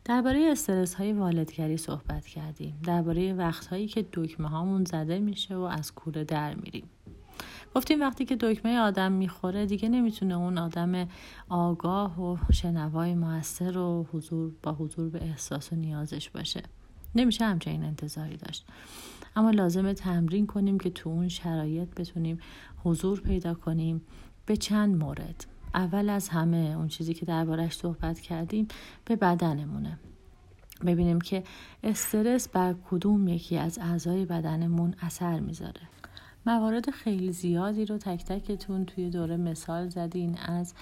درباره استرس های والدگری صحبت کردیم. درباره وقتهایی که دکمه هامون زده میشه و از کوره در میریم. گفتیم وقتی که دکمه آدم میخوره دیگه نمیتونه اون آدم آگاه و شنوای موثر و با حضور به احساس و نیازش باشه. نمیشه همچنین انتظاری داشت. اما لازمه تمرین کنیم که تو اون شرایط بتونیم حضور پیدا کنیم به چند مورد. اول از همه اون چیزی که دربارش صحبت کردیم به بدنمونه. ببینیم که استرس بر کدوم یکی از اعضای بدنمون اثر میذاره. موارد خیلی زیادی رو تک تکتون توی دوره مثال زدین از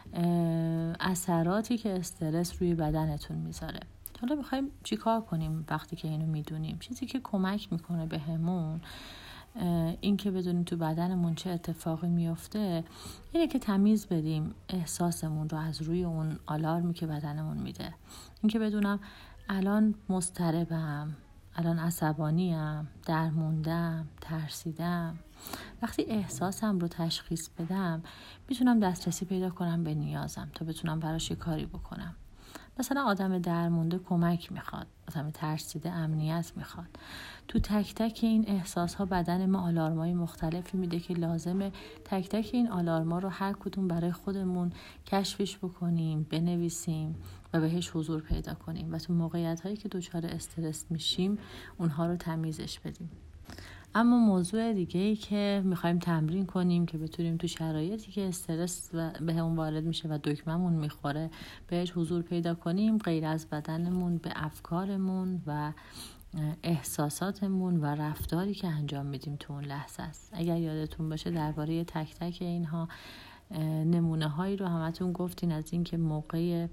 اثراتی که استرس روی بدنتون میذاره. حالا میخوایم چیکار کنیم وقتی که اینو میدونیم؟ چیزی که کمک میکنه به همون این که بدونیم تو بدنمون چه اتفاقی میفته اینه که تمیز بدیم احساسمون رو از روی اون آلارمی که بدنمون میده. این که بدونم الان مضطربم، الان عصبانیم، درموندم، ترسیدم. وقتی احساسم رو تشخیص بدم میتونم دسترسی پیدا کنم به نیازم تا بتونم براش یه کاری بکنم. مثلا آدم درمونده کمک میخواد، آدم ترسیده امنیت میخواد. تو تک تک این احساس ها بدن ما آلارمای مختلفی میده که لازمه تک تک این آلارما رو هر کدوم برای خودمون کشفش بکنیم، بنویسیم و بهش حضور پیدا کنیم و تو موقعیت هایی که دچار استرس میشیم اونها رو تمیزش بدیم. اما موضوع دیگه ای که میخوایم تمرین کنیم که بتونیم تو شرایطی که استرس به همون وارد میشه و دکممون میخوره بهش حضور پیدا کنیم، غیر از بدنمون به افکارمون و احساساتمون و رفتاری که انجام میدیم تو اون لحظه است. اگر یادتون باشه درباره تک تک اینها نمونه هایی رو همتون گفتین از این که موقع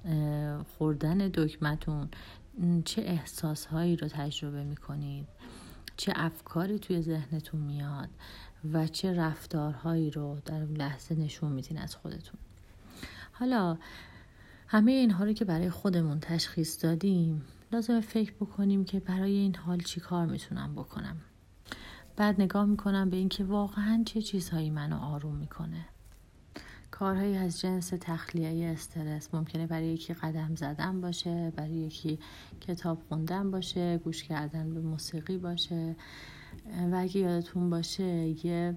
خوردن دکمتون چه احساس هایی رو تجربه میکنید، چه افکاری توی ذهنتون میاد و چه رفتارهایی رو در لحظه نشون میدین از خودتون. حالا همه اینها رو که برای خودمون تشخیص دادیم لازم فکر بکنیم که برای این حال چی کار میتونم بکنم. بعد نگاه میکنم به این که واقعا چه چیزهایی منو آروم میکنه. کارهایی از جنس تخلیه استرس ممکنه برای یکی قدم زدن باشه، برای یکی کتاب خوندن باشه، گوش کردن به موسیقی باشه و اگه یادتون باشه یه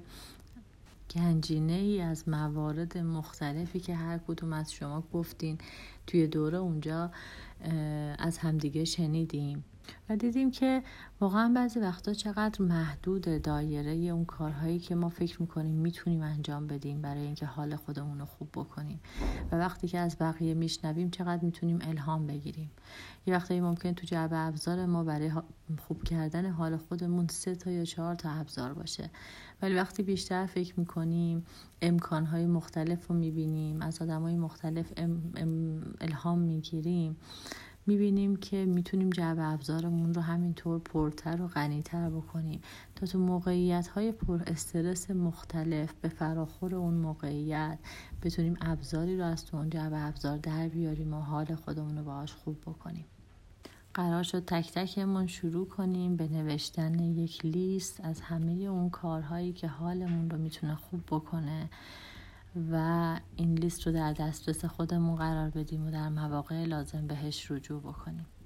گنجینه ای از موارد مختلفی که هر کدوم از شما گفتین توی دوره اونجا از همدیگه شنیدیم و دیدیم که واقعا بعضی وقتا چقدر محدود دایره اون کارهایی که ما فکر میکنیم میتونیم انجام بدیم برای اینکه حال خودمون رو خوب بکنیم و وقتی که از بقیه میشنویم چقدر میتونیم الهام بگیریم. یه وقتایی ممکن تو جعبه ابزار ما برای خوب کردن حال خودمون 3 تا یا 4 تا ابزار باشه، ولی وقتی بیشتر فکر میکنیم امکانهای مختلف رو میبینیم، از آدمای مختلف الهام میگیریم، میبینیم که میتونیم جعبه ابزارمون رو همینطور پرتر و غنی‌تر بکنیم تا تو موقعیت‌های پر استرس مختلف به فراخور اون موقعیت بتونیم ابزاری رو از تو اون جعبه ابزار در بیاریم و حال خودمون رو باهاش خوب بکنیم. قرار شد تک تکمون شروع کنیم به نوشتن یک لیست از همه اون کارهایی که حالمون رو میتونه خوب بکنه و این لیست رو در دسترس خودمون قرار بدیم و در مواقع لازم بهش رجوع بکنیم.